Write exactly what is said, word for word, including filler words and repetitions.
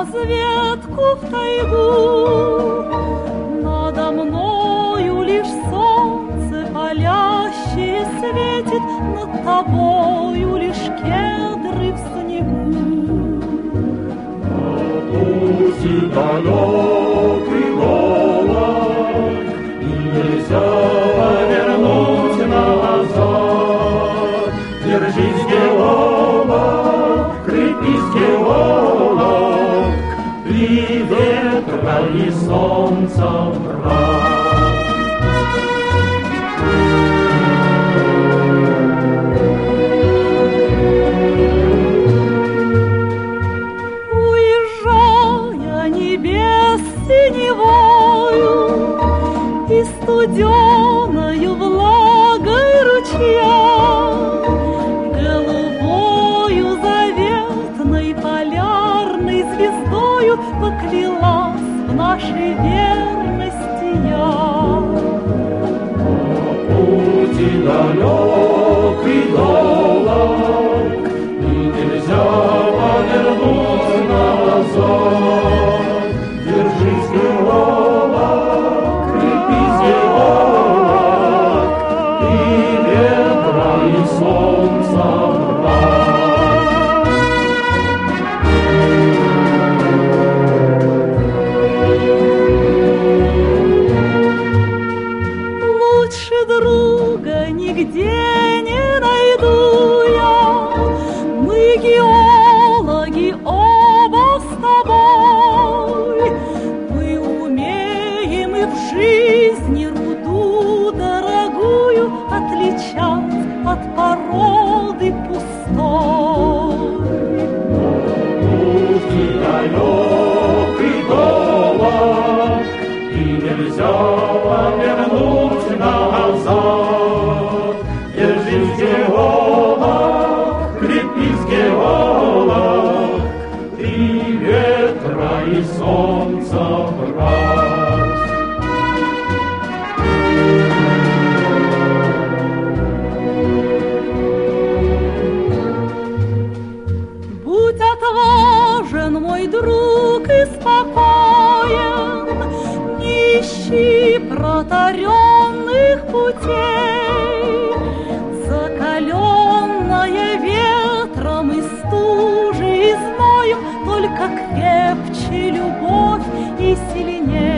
разведку в тайгу. Надо мною лишь солнце палящее светит, над тобою лишь кедры в снегу. На пути далекий долг, и нельзя повернуть назад. Держись, геолог, крепись, геолог, ты ветра и солнца брат. Уезжая небес синевою и студеною влагой ручья, голубою заветной полярной звездою поклялась в нашей верности я. На пути далекий долг, и нельзя повернуть назад. Держись, геолог, крепись, геолог, ты ветра и солнца брат. Лучше друга нигде не найду я. Мы геологи оба с тобой. Мы умеем и в жизни руду дорогую отличать от породы пустой. Пути далекий долг, и нельзя повернуть назад. Держись, геолог, крепись, геолог, ты ветра и солнца брат. Будь отважен, мой друг, и спокоен, не ищи протаренных путей. Закаленная ветром и стужей и зноем, только крепче любовь и сильней.